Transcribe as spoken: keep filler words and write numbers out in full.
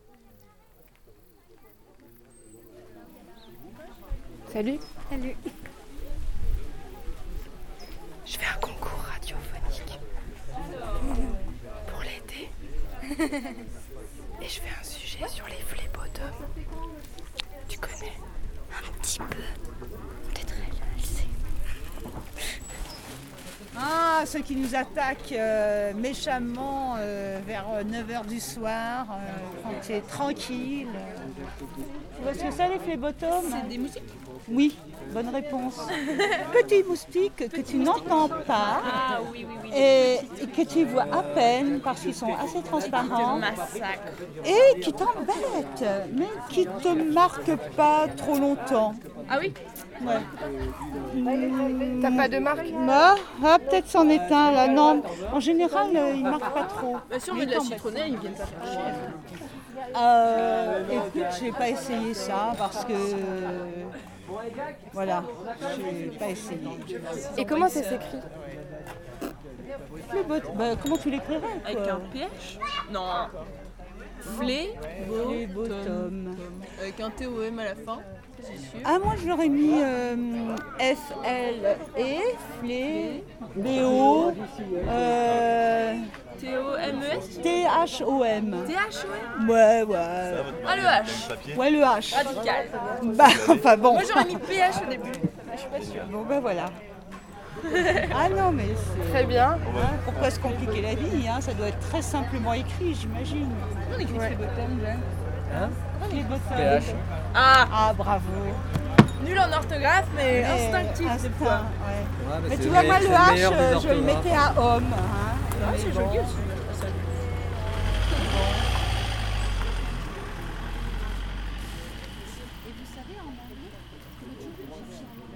Salut. Salut. Je fais un concours radiophonique pour l'été. Et je fais un sujet sur les phlébotomes. Tu connais? Un petit peu. Peut-être elle, elle sait. Ah, ceux qui nous attaquent euh, méchamment euh, vers neuf heures du soir, euh, quand c'est tranquille. Tu vois ce que c'est les phlébotomes? C'est des moustiques? Oui, bonne réponse. Petits moustiques que tu n'entends pas Ah oui, oui, oui. et, et que tu vois à peine parce qu'ils sont assez transparents Massacre. et qui t'embêtent, mais qui ne te marquent pas trop longtemps. Ah oui? Ouais. T'as pas de marque? Bah, ah, peut-être c'en est un là. Non, en général, euh, ils ne marquent pas trop. Bah si on met de la citronnelle, ils viennent pas faire chier. Euh, écoute, je n'ai pas essayé ça parce que. Voilà, je n'ai pas essayé. Et comment ça s'écrit? Les bottes, bah, comment tu l'écrirais quoi? Avec un P H? Non. Flé, Les bottom. avec un T O M à la fin. C'est sûr. Ah, moi je l'aurais mis euh, F L E, flé, B O, euh, T O M E S? T H O M. T H O M? Ouais, ouais. Ah le H. Ouais, le H. Radical. Bah, enfin bon. Moi j'aurais mis P H au début. Mais je suis pas sûre. Bon, ben voilà. Ah non, mais c'est. Très bien. Hein, pourquoi se compliquer la vie hein? Ça doit être très simplement écrit, j'imagine. On écrit Ouais. les bottoms, là. Les bottins. P H. Ah, Ah, bravo. nul en orthographe, mais instinctif Instinct, des fois. ouais. Ouais, bah, Mais c'est tu vois, le- moi, c'est le le H, meilleur des euh, je le orthographes. mettais à homme. Hein. Ah, c'est Mais joli bon. aussi. Ça. Et vous savez, en anglais, le type de